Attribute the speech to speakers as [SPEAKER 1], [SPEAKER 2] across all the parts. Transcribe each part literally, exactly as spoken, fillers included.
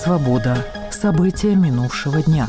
[SPEAKER 1] Свобода. События минувшего дня.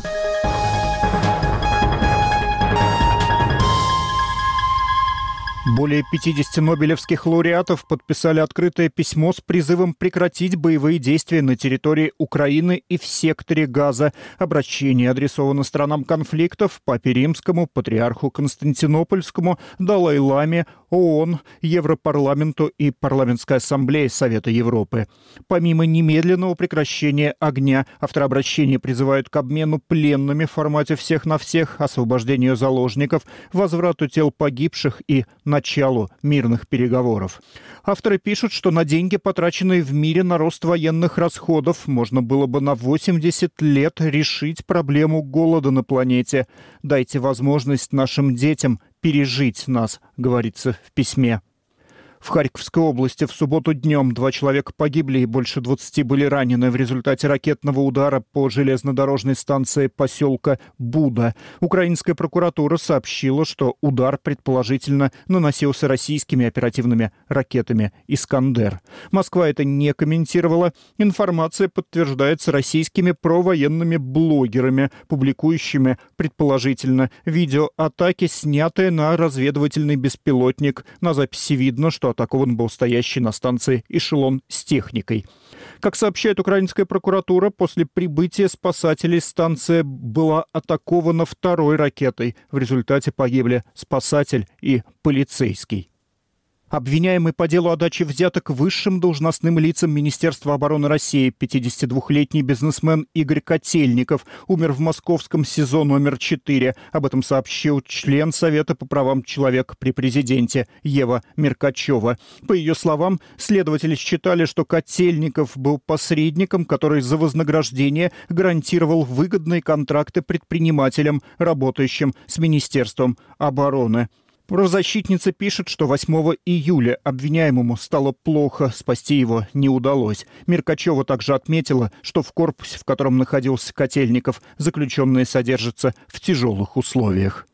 [SPEAKER 2] Более пятидесяти нобелевских лауреатов подписали открытое письмо с призывом прекратить боевые действия на территории Украины и в секторе Газа. Обращение адресовано странам конфликтов, Папе Римскому, Патриарху Константинопольскому, Далай-Ламе, ООН, Европарламенту и Парламентской ассамблее Совета Европы. Помимо немедленного прекращения огня, авторы обращения призывают к обмену пленными в формате всех на всех, освобождению заложников, возврату тел погибших и началу мирных переговоров. Авторы пишут, что на деньги, потраченные в мире на рост военных расходов, можно было бы на восемьдесят лет решить проблему голода на планете. Дайте возможность нашим детям пережить нас, говорится в письме. В Харьковской области в субботу днем два человека погибли и больше двадцати были ранены в результате ракетного удара по железнодорожной станции поселка Буда. Украинская прокуратура сообщила, что удар предположительно наносился российскими оперативными ракетами «Искандер». Москва это не комментировала. Информация подтверждается российскими провоенными блогерами, публикующими, предположительно, видео атаки, снятые на разведывательный беспилотник. На записи видно, что атакован был стоящий на станции эшелон с техникой. Как сообщает украинская прокуратура, после прибытия спасателей станция была атакована второй ракетой. В результате погибли спасатель и полицейский. Обвиняемый по делу о даче взяток высшим должностным лицам Министерства обороны России пятидесятидвухлетний бизнесмен Игорь Котельников умер в московском СИЗО номер четыре. Об этом сообщил член Совета по правам человека при президенте Ева Меркачева. По ее словам, следователи считали, что Котельников был посредником, который за вознаграждение гарантировал выгодные контракты предпринимателям, работающим с Министерством обороны. Правозащитница пишет, что восьмого июля обвиняемому стало плохо, спасти его не удалось. Меркачева также отметила, что в корпусе, в котором находился Котельников, заключенные содержатся в тяжелых условиях.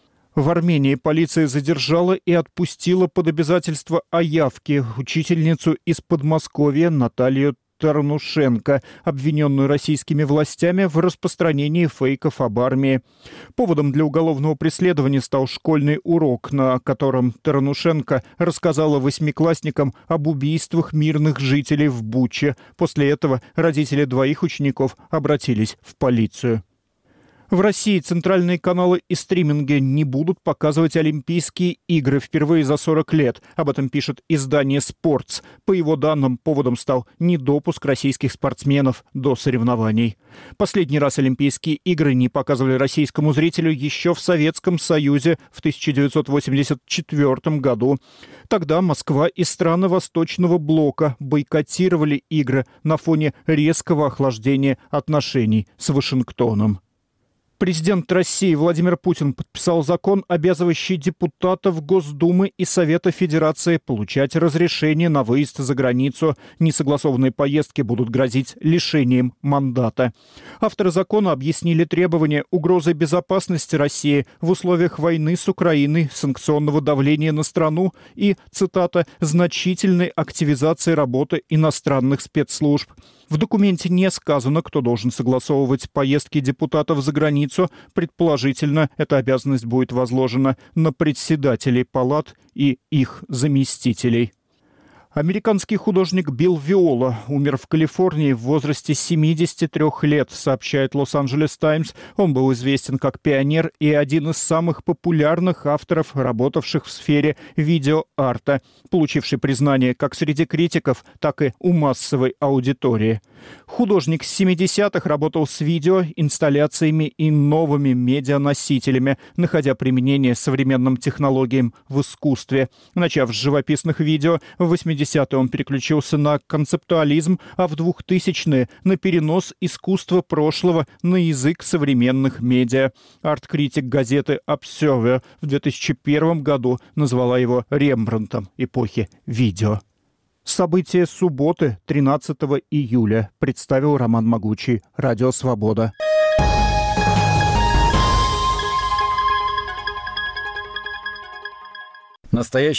[SPEAKER 2] В Армении полиция задержала и отпустила под обязательство о явке учительницу из Подмосковья Наталью Тарнушенко, обвиненную российскими властями в распространении фейков об армии. Поводом для уголовного преследования стал школьный урок, на котором Тарнушенко рассказала восьмиклассникам об убийствах мирных жителей в Буче. После этого родители двоих учеников обратились в полицию. В России центральные каналы и стриминги не будут показывать Олимпийские игры впервые за сорок лет. Об этом пишет издание «Спортс». По его данным, поводом стал недопуск российских спортсменов до соревнований. Последний раз Олимпийские игры не показывали российскому зрителю еще в Советском Союзе в тысяча девятьсот восемьдесят четвёртом году. Тогда Москва и страны Восточного блока бойкотировали игры на фоне резкого охлаждения отношений с Вашингтоном. Президент России Владимир Путин подписал закон, обязывающий депутатов Госдумы и Совета Федерации получать разрешение на выезд за границу. Несогласованные поездки будут грозить лишением мандата. Авторы закона объяснили требования угрозы безопасности России в условиях войны с Украиной, санкционного давления на страну и, цитата, «значительной активизации работы иностранных спецслужб». В документе не сказано, кто должен согласовывать поездки депутатов за границу. Предположительно, эта обязанность будет возложена на председателей палат и их заместителей. Американский художник Билл Виола умер в Калифорнии в возрасте семидесяти трёх лет, сообщает Лос-Анджелес Таймс. Он был известен как пионер и один из самых популярных авторов, работавших в сфере видеоарта, получивший признание как среди критиков, так и у массовой аудитории. Художник с семидесятых работал с видео, инсталляциями и новыми медианосителями, находя применение современным технологиям в искусстве. Начав с живописных видео, в восьмидесятые он переключился на концептуализм, а в двухтысячные — на перенос искусства прошлого на язык современных медиа. Арт-критик газеты Observer в две тысячи первом году назвала его Рембрандтом эпохи видео. События субботы, тринадцатого июля, представил Роман Могучий, Радио Свобода.
[SPEAKER 3] Настоящий